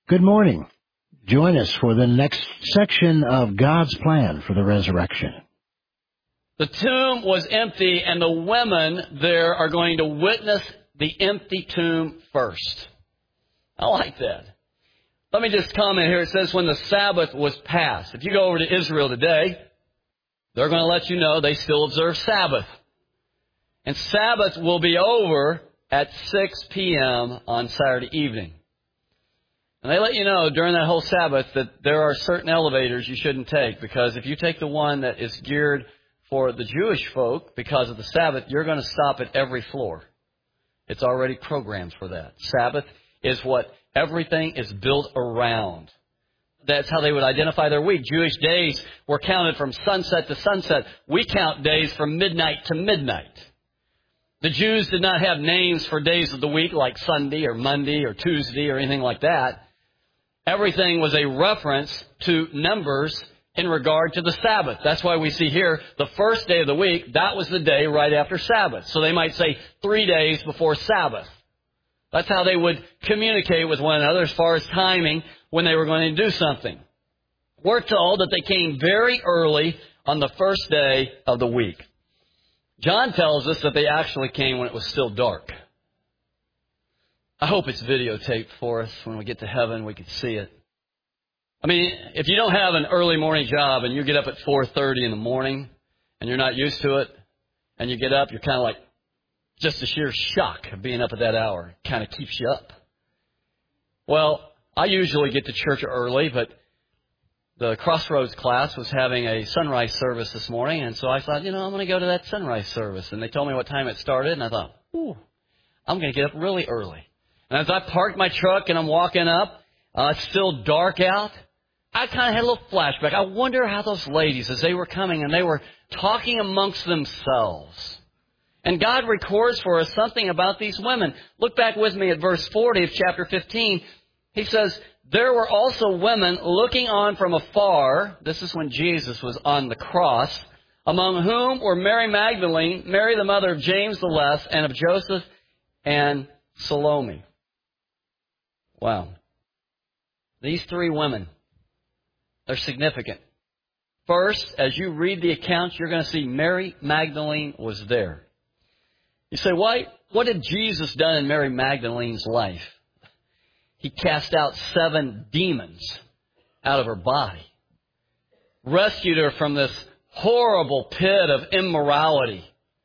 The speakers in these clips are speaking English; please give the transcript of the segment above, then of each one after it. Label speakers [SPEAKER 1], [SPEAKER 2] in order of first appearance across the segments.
[SPEAKER 1] Good morning. Join us for the next section of God's plan for the resurrection.
[SPEAKER 2] The tomb was empty, and the women there are going to witness the empty tomb first. I like that. Let me just comment here. It says when the Sabbath was passed. If you go over to Israel today, they're going to let you know they still observe Sabbath. And Sabbath will be over at 6 p.m. on Saturday evening. And they let you know during that whole Sabbath that there are certain elevators you shouldn't take, because if you take the one that is geared for the Jewish folk because of the Sabbath, you're going to stop at every floor. It's already programmed for that. Sabbath is what everything is built around. That's how they would identify their week. Jewish days were counted from sunset to sunset. We count days from midnight to midnight. The Jews did not have names for days of the week like Sunday or Monday or Tuesday or anything like that. Everything was a reference to numbers in regard to the Sabbath. That's why we see here the first day of the week, that was the day right after Sabbath. So they might say 3 days before Sabbath. That's how they would communicate with one another as far as timing when they were going to do something. We're told that they came very early on the first day of the week. John tells us that they actually came when it was still dark. I hope it's videotaped for us. When we get to heaven, we can see it. I mean, if you don't have an early morning job and you get up at 4:30 in the morning and you're not used to it, and you get up, you're kind of like, just the sheer shock of being up at that hour kind of keeps you up. Well, I usually get to church early, but the Crossroads class was having a sunrise service this morning, and so I thought, I'm going to go to that sunrise service. And they told me what time it started, and I thought, I'm going to get up really early. And as I parked my truck and I'm walking up, it's still dark out, I kind of had a little flashback. I wonder how those ladies, as they were coming and they were talking amongst themselves. And God records for us something about these women. Look back with me at verse 40 of chapter 15. He says, there were also women looking on from afar. This is when Jesus was on the cross. Among whom were Mary Magdalene, Mary the mother of James the Less, and of Joseph and Salome. Wow. These three women, they're significant. First, as you read the accounts, you're going to see Mary Magdalene was there. You say, what had Jesus done in Mary Magdalene's life? He cast out 7 demons out of her body, rescued her from this horrible pit of immorality.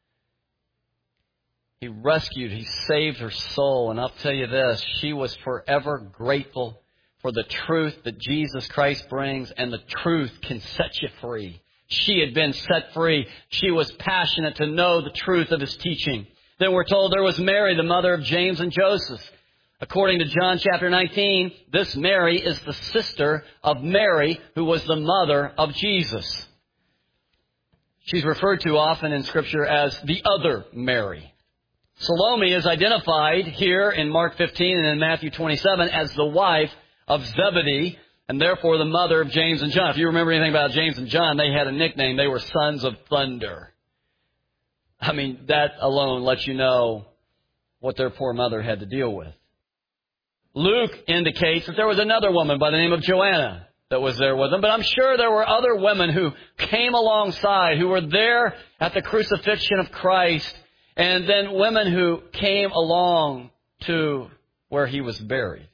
[SPEAKER 2] He saved her soul. And I'll tell you this, she was forever grateful for the truth that Jesus Christ brings, and the truth can set you free. She had been set free. She was passionate to know the truth of His teaching. Then we're told there was Mary, the mother of James and Joseph. According to John chapter 19, this Mary is the sister of Mary, who was the mother of Jesus. She's referred to often in Scripture as the other Mary. Salome is identified here in Mark 15 and in Matthew 27 as the wife of Zebedee, and therefore the mother of James and John. If you remember anything about James and John, they had a nickname. They were sons of thunder. I mean, that alone lets you know what their poor mother had to deal with. Luke indicates that there was another woman by the name of Joanna that was there with them. But I'm sure there were other women who came alongside, who were there at the crucifixion of Christ, and then women who came along to where He was buried.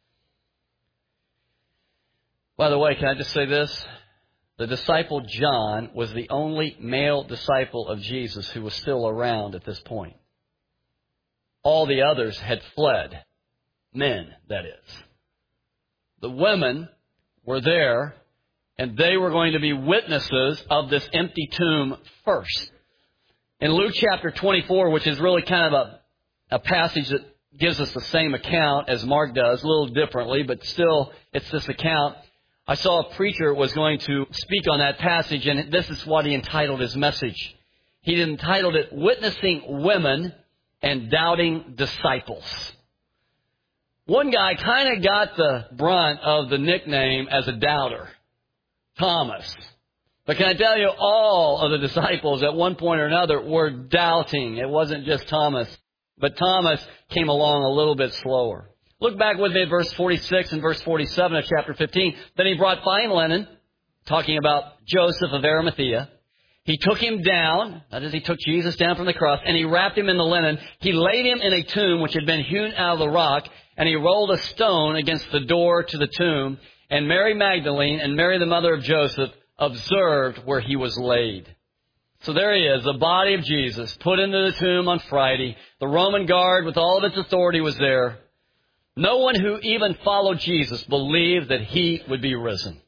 [SPEAKER 2] By the way, can I just say this? The disciple John was the only male disciple of Jesus who was still around at this point. All the others had fled. Men, that is. The women were there, and they were going to be witnesses of this empty tomb first. In Luke chapter 24, which is really kind of a passage that gives us the same account as Mark does, a little differently, but still it's this account. I saw a preacher was going to speak on that passage, and this is what he entitled his message. He entitled it, Witnessing Women and Doubting Disciples. One guy kind of got the brunt of the nickname as a doubter, Thomas. But can I tell you, all of the disciples at one point or another were doubting. It wasn't just Thomas. But Thomas came along a little bit slower. Look back with me at verse 46 and verse 47 of chapter 15. Then he brought fine linen, talking about Joseph of Arimathea. He took him down, that is, he took Jesus down from the cross, and he wrapped him in the linen. He laid him in a tomb which had been hewn out of the rock, and he rolled a stone against the door to the tomb. And Mary Magdalene and Mary, the mother of Joseph, observed where he was laid. So there he is, the body of Jesus, put into the tomb on Friday. The Roman guard, with all of its authority, was there. No one who even followed Jesus believed that he would be risen.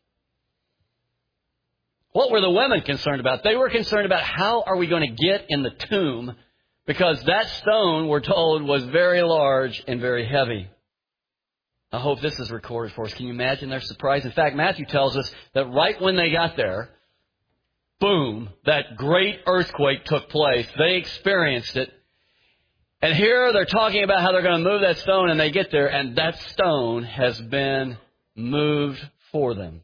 [SPEAKER 2] What were the women concerned about? They were concerned about how are we going to get in the tomb, because that stone, we're told, was very large and very heavy. I hope this is recorded for us. Can you imagine their surprise? In fact, Matthew tells us that right when they got there, boom, that great earthquake took place. They experienced it. And here they're talking about how they're going to move that stone, and they get there, and that stone has been moved for them.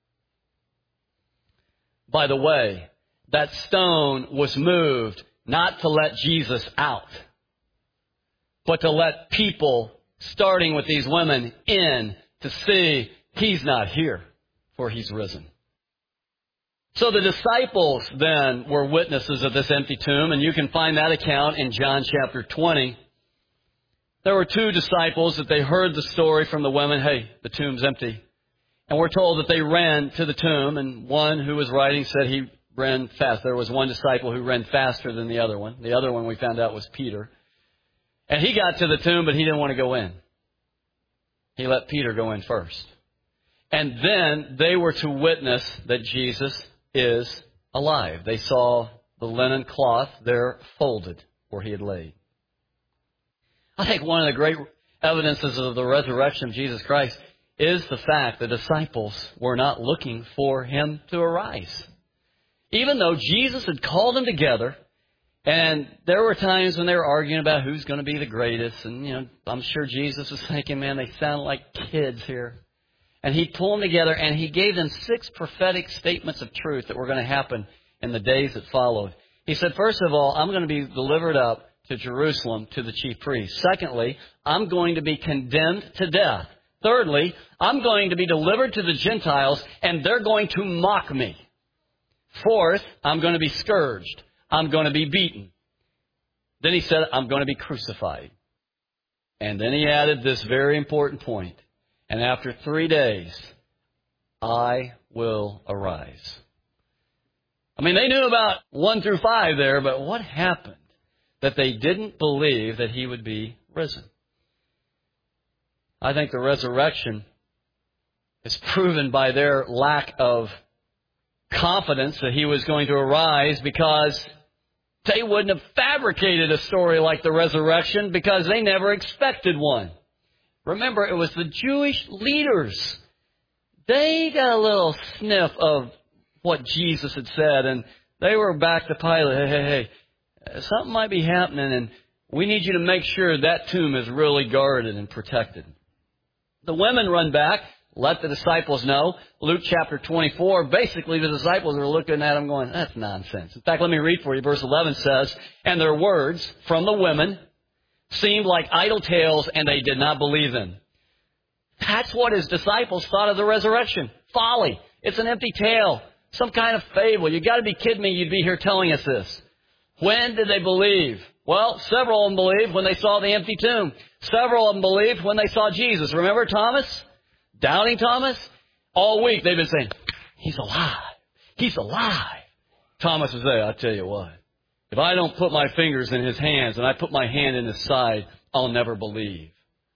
[SPEAKER 2] By the way, that stone was moved not to let Jesus out, but to let people, starting with these women, in to see he's not here, for he's risen. So the disciples then were witnesses of this empty tomb, and you can find that account in John chapter 20. There were two disciples that they heard the story from the women, hey, the tomb's empty. And we're told that they ran to the tomb, and one who was writing said he ran fast. There was one disciple who ran faster than the other one. The other one we found out was Peter. And he got to the tomb, but he didn't want to go in. He let Peter go in first. And then they were to witness that Jesus is alive. They saw the linen cloth there folded where he had laid. I think one of the great evidences of the resurrection of Jesus Christ is the fact the disciples were not looking for him to arise. Even though Jesus had called them together, and there were times when they were arguing about who's going to be the greatest, and I'm sure Jesus was thinking, man, they sound like kids here. And he pulled them together, and he gave them 6 prophetic statements of truth that were going to happen in the days that followed. He said, first of all, I'm going to be delivered up to Jerusalem to the chief priests. Secondly, I'm going to be condemned to death. Thirdly, I'm going to be delivered to the Gentiles, and they're going to mock me. Fourth, I'm going to be scourged. I'm going to be beaten. Then he said, I'm going to be crucified. And then he added this very important point. And after 3 days, I will arise. I mean, they knew about 1 through 5 there, but what happened that they didn't believe that he would be risen? I think the resurrection is proven by their lack of confidence that he was going to arise, because they wouldn't have fabricated a story like the resurrection because they never expected one. Remember, it was the Jewish leaders. They got a little sniff of what Jesus had said, and they were back to Pilate. Hey, something might be happening, and we need you to make sure that tomb is really guarded and protected. The women run back, let the disciples know. Luke chapter 24, basically the disciples are looking at them going, that's nonsense. In fact, let me read for you. Verse 11 says, and their words from the women seemed like idle tales, and they did not believe them. That's what his disciples thought of the resurrection. Folly. It's an empty tale. Some kind of fable. You got to be kidding me. You'd be here telling us this. When did they believe? Well, several of them believed when they saw the empty tomb. Several of them believed when they saw Jesus. Remember Thomas? Doubting Thomas? All week they've been saying, he's alive. He's alive. Thomas was there. I'll tell you what. If I don't put my fingers in his hands and I put my hand in his side, I'll never believe.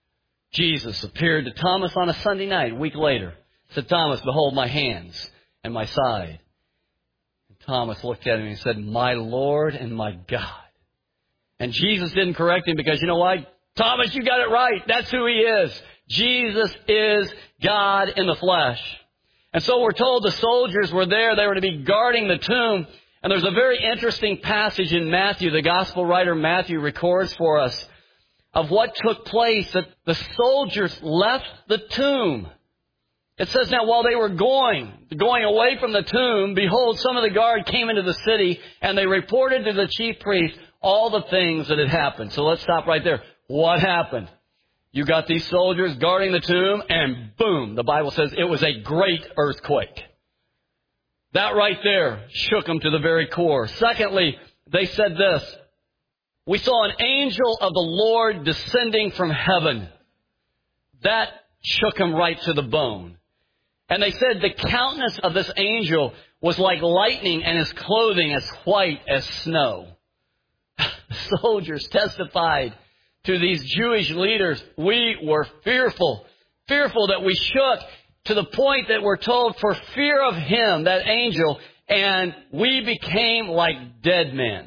[SPEAKER 2] Jesus appeared to Thomas on a Sunday night, a week later. Said, Thomas, behold my hands and my side. And Thomas looked at him and said, my Lord and my God. And Jesus didn't correct him because, you know what? Thomas, you got it right. That's who he is. Jesus is God in the flesh. And so we're told the soldiers were there. They were to be guarding the tomb. And there's a very interesting passage in Matthew. The gospel writer Matthew records for us of what took place, that the soldiers left the tomb. It says, now while they were going away from the tomb, behold, some of the guard came into the city, and they reported to the chief priest all the things that had happened. So let's stop right there. What happened? You got these soldiers guarding the tomb, and boom, the Bible says it was a great earthquake. That right there shook them to the very core. Secondly, they said this, we saw an angel of the Lord descending from heaven. That shook them right to the bone. And they said the countenance of this angel was like lightning and his clothing as white as snow. The soldiers testified to these Jewish leaders, we were fearful that we shook to the point that we're told for fear of him, that angel, and we became like dead men.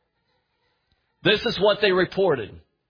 [SPEAKER 2] This is what they reported.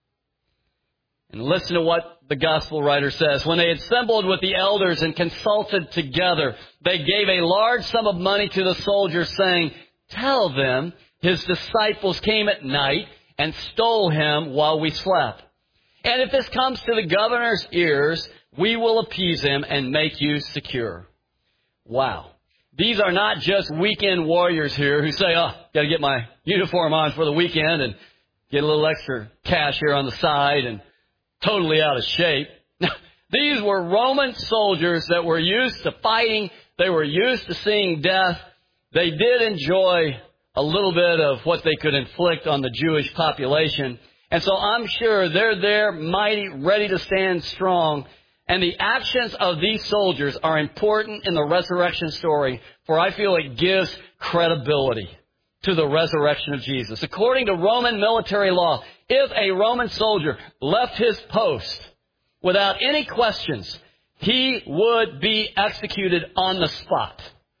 [SPEAKER 2] And listen to what the gospel writer says. When they had assembled with the elders and consulted together, they gave a large sum of money to the soldiers, saying, tell them his disciples came at night and stole him while we slept. And if this comes to the governor's ears, we will appease him and make you secure. Wow. These are not just weekend warriors here who say, got to get my uniform on for the weekend and get a little extra cash here on the side and totally out of shape. These were Roman soldiers that were used to fighting. They were used to seeing death. They did enjoy a little bit of what they could inflict on the Jewish population. And so I'm sure they're there, mighty, ready to stand strong. And the actions of these soldiers are important in the resurrection story, for I feel it gives credibility to the resurrection of Jesus. According to Roman military law, if a Roman soldier left his post without any questions, he would be executed on the spot.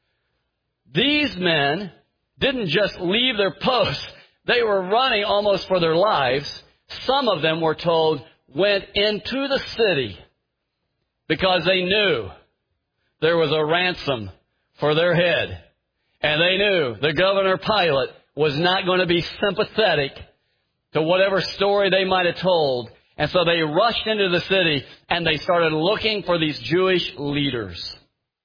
[SPEAKER 2] These men didn't just leave their post. They were running almost for their lives. Some of them, we're told, went into the city because they knew there was a ransom for their head. And they knew the governor Pilate was not going to be sympathetic to whatever story they might have told. And so they rushed into the city and they started looking for these Jewish leaders.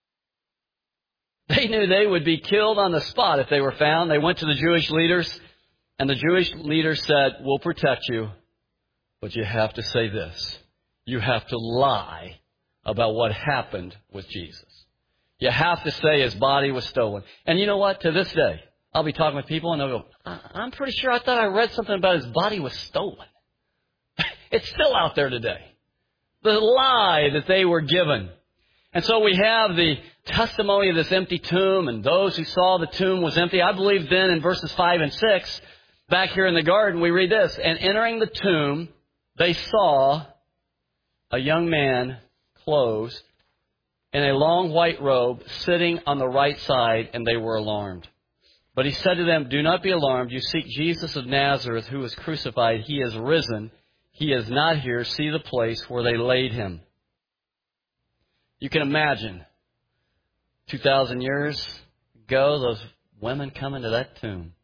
[SPEAKER 2] They knew they would be killed on the spot if they were found. They went to the Jewish leaders, and the Jewish leaders said, we'll protect you, but you have to say this. You have to lie about what happened with Jesus. You have to say his body was stolen. And you know what? To this day, I'll be talking with people, and they'll go, I'm pretty sure I thought I read something about his body was stolen. It's still out there today. The lie that they were given. And so we have the testimony of this empty tomb and those who saw the tomb was empty. I believe then in verses 5 and 6, back here in the garden, we read this. And entering the tomb, they saw a young man clothed in a long white robe sitting on the right side, and they were alarmed. But he said to them, do not be alarmed. You seek Jesus of Nazareth, who was crucified. He is risen. He is not here. See the place where they laid him. You can imagine 2,000 years ago, those women coming to that tomb.